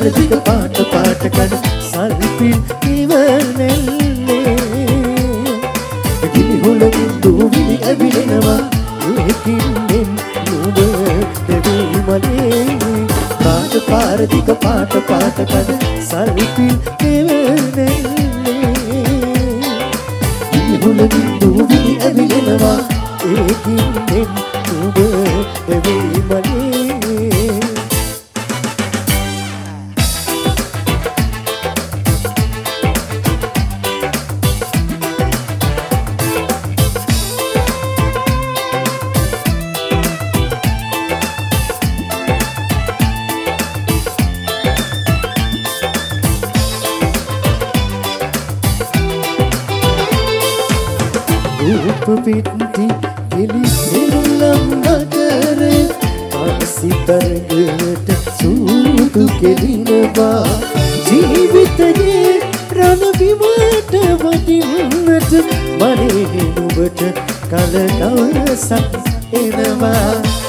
පාරදික පාට පාට කඩ සල්පින් ඉවනෙල්ලේ ගිනිහුලකින් දූවිලි ඇවිලෙනවා ඒකින්ෙන් නුඹ දෙවී මලේ පාට පාරදික පාට පාට කඩ සල්පින් ඉවනෙල්ලේ ගිනිහුලකින් දූවිලි ඇවිලෙනවා ඒකින්ෙන් නුඹ දෙවී මලේ පිටි කෙලිසෙල්ලම් නගර ආසිතරගට සූදු කෙලිනවා ජීවිතයේ රණවිමට වදින්නට මනේ නුඹට කල දවසක් එනවා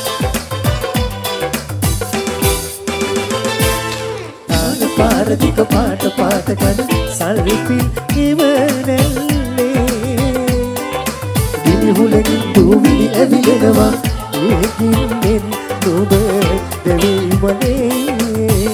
තාන පාරදික පාට පාට කන සල්පින් ඉවනෙල්ලේ ගිනිහුලකින් දූවිලි ඇවිලෙනවා ඒකින්ෙන් නුඹ දෙවී මලේ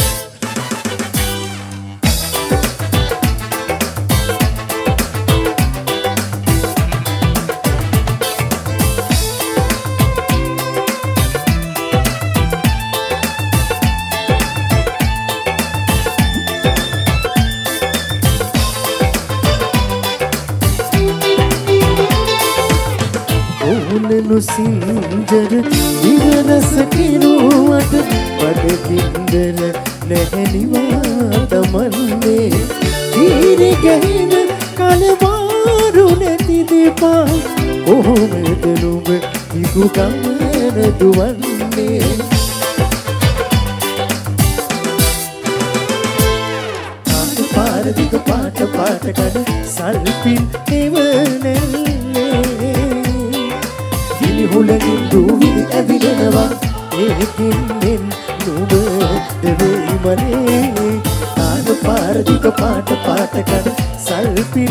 සිංජර ඉවරස කිරුවට පදකින්දර නැහැනිවා තමන්නේ දීරි ගැහින කලවාරු නැති දෙපා කොහොමද නුඹ ඉදු ගමන දුවන්නේ පාරදික පාට පාට කඩ සල්පින් ඉවනෙල්ලේ ගිනිහුලකින් දූවිලි ඇවිලෙනවා ඒකින්ෙන් නුඹ දෙවී මලේ තාන පාරදික පාට පාට කඩ සල්පින්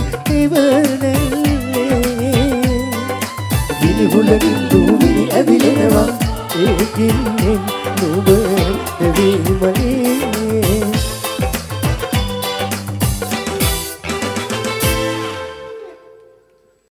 ඉවනෙල්ලේ ගිනිහුලකින් දූවිලි ඇවිලෙනවා ඒකින්ෙන් නුඹ දෙවී මලේ